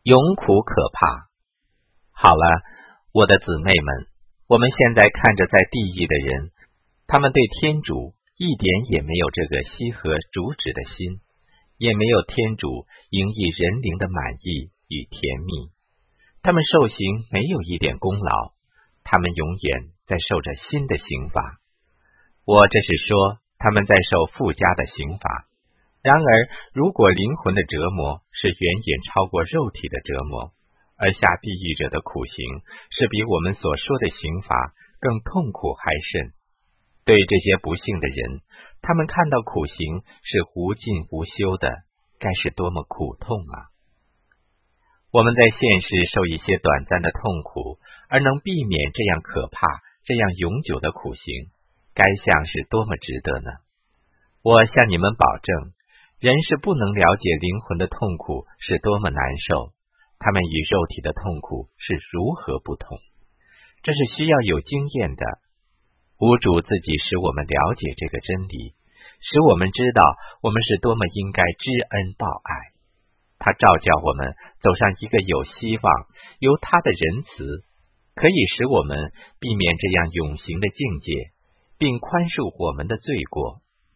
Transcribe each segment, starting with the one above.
永苦可怕。好了，我的姊妹们，我们现在看着在地狱的人，他们对天主一点也没有这个羈合主旨的心，也没有天主迎议人灵的满意与甜蜜。他们受刑没有一点功劳，他们永远在受着新的刑罚。我这是说他们在受附加的刑罚。然而，如果灵魂的折磨是远远超过肉体的折磨，而下地狱者的苦刑是比我们所说的刑罚更痛苦还甚，对这些不幸的人，他们看到苦刑是无尽无休的，该是多么苦痛啊！我们在现世受一些短暂的痛苦，而能避免这样可怕、这样永久的苦刑，该像是多么值得呢？我向你们保证，人是不能了解灵魂的痛苦是多么难受，他们与肉体的痛苦是如何不同。这是需要有经验的。吾主自己使我们了解这个真理，使我们知道我们是多么应该知恩报爱。他召叫我们走上一个有希望，由他的仁慈可以使我们避免这样永刑的境界，并宽恕我们的罪过。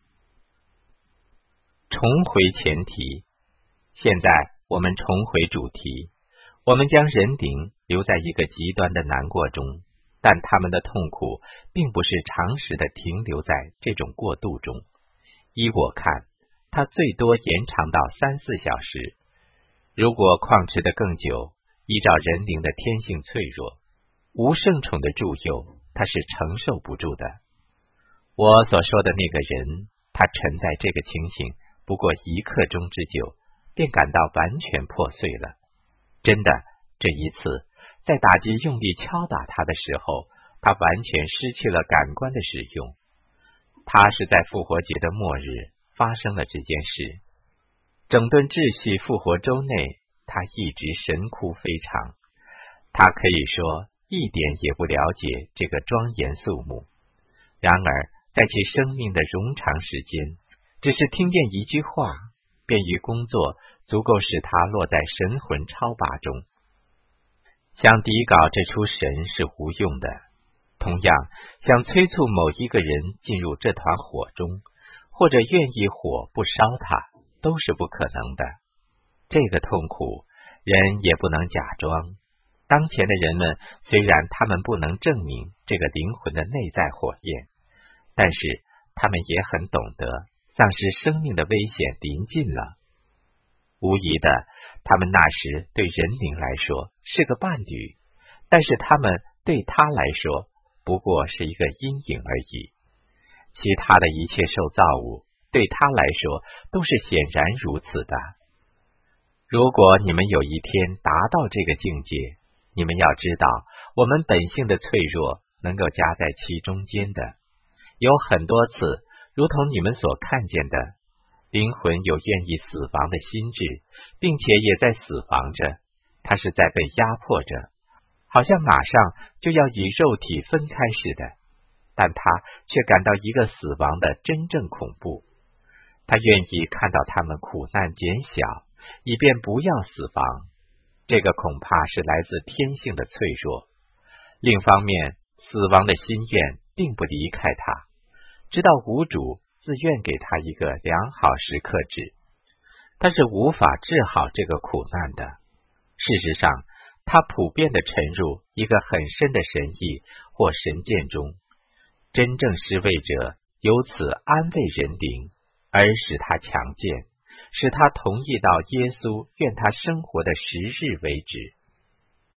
重回前提，现在我们重回主题。我们将人灵留在一个极端的难过中，但他们的痛苦并不是长时的停留在这种过渡中。依我看，它最多延长到3-4小时。如果旷持得更久，依照人灵的天性脆弱，无圣宠的助佑，他是承受不住的。我所说的那个人，他沉在这个情形不过1刻钟之久，便感到完全破碎了。真的，这一次在打击用力敲打他的时候，他完全失去了感官的使用。他是在复活节的末日发生了这件事。整顿秩序复活周内，他一直神哭非常。他可以说一点也不了解这个庄严肃穆。然而，在其生命的冗长时间，只是听见一句话，便于工作足够使他落在神魂超拔中。想抵稿这出神是无用的，同样想催促某一个人进入这团火中，或者愿意火不烧他，都是不可能的。这个痛苦，人也不能假装。当前的人们虽然他们不能证明这个灵魂的内在火焰，但是他们也很懂得丧失生命的危险临近了。无疑的，他们那时对人灵来说是个伴侣，但是他们对他来说不过是一个阴影而已。其他的一切受造物对他来说都是显然如此的。如果你们有一天达到这个境界，你们要知道，我们本性的脆弱能够夹在其中间的。有很多次，如同你们所看见的，灵魂有愿意死亡的心智，并且也在死亡着，它是在被压迫着，好像马上就要与肉体分开似的，但他却感到一个死亡的真正恐怖。他愿意看到他们苦难减小，以便不要死亡。这个恐怕是来自天性的脆弱。另一方面，死亡的心愿并不离开他，直到无主自愿给他一个良好时刻止，他是无法治好这个苦难的。事实上，他普遍地沉入一个很深的神意或神见中，真正施为者由此安慰人灵，而使他强健，使他同意到耶稣愿他生活的时日为止。